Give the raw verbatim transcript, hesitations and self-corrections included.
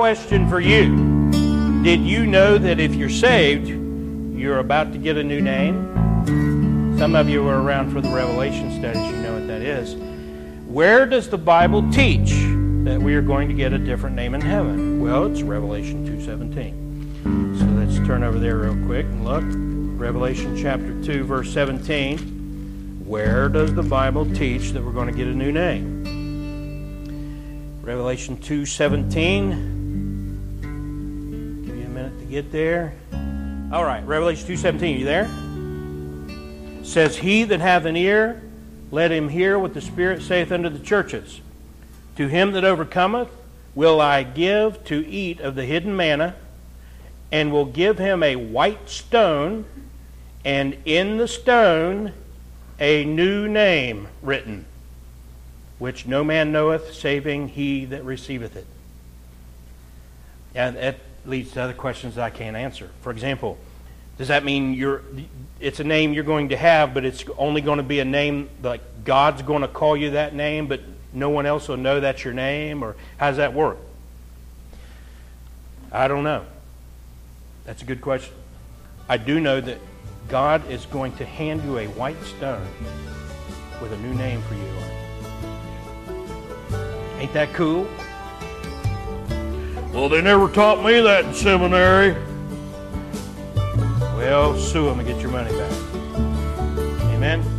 question for you. Did you know that if you're saved, you're about to get a new name? Some of you were around for the Revelation studies. You know what that is. Where does the Bible teach that we are going to get a different name in heaven? Well, it's Revelation two seventeen. So let's turn over there real quick and look. Revelation chapter two, verse seventeen. Where does the Bible teach that we're going to get a new name? Revelation two seventeen. Give you a minute to get there. All right, Revelation two seventeen. You there? It says, "He that hath an ear, let him hear what the Spirit saith unto the churches. To him that overcometh will I give to eat of the hidden manna, and will give him a white stone, and in the stone a new name written, which no man knoweth, saving he that receiveth it." And that leads to other questions that I can't answer. For example, does that mean you're it's a name you're going to have, but it's only going to be a name like God's going to call you that name, but no one else will know that's your name? Or how does that work? I don't know. That's a good question. I do know that God is going to hand you a white stone with a new name for you on it. Ain't that cool? Well, they never taught me that in seminary. Well, sue them and get your money back. Amen?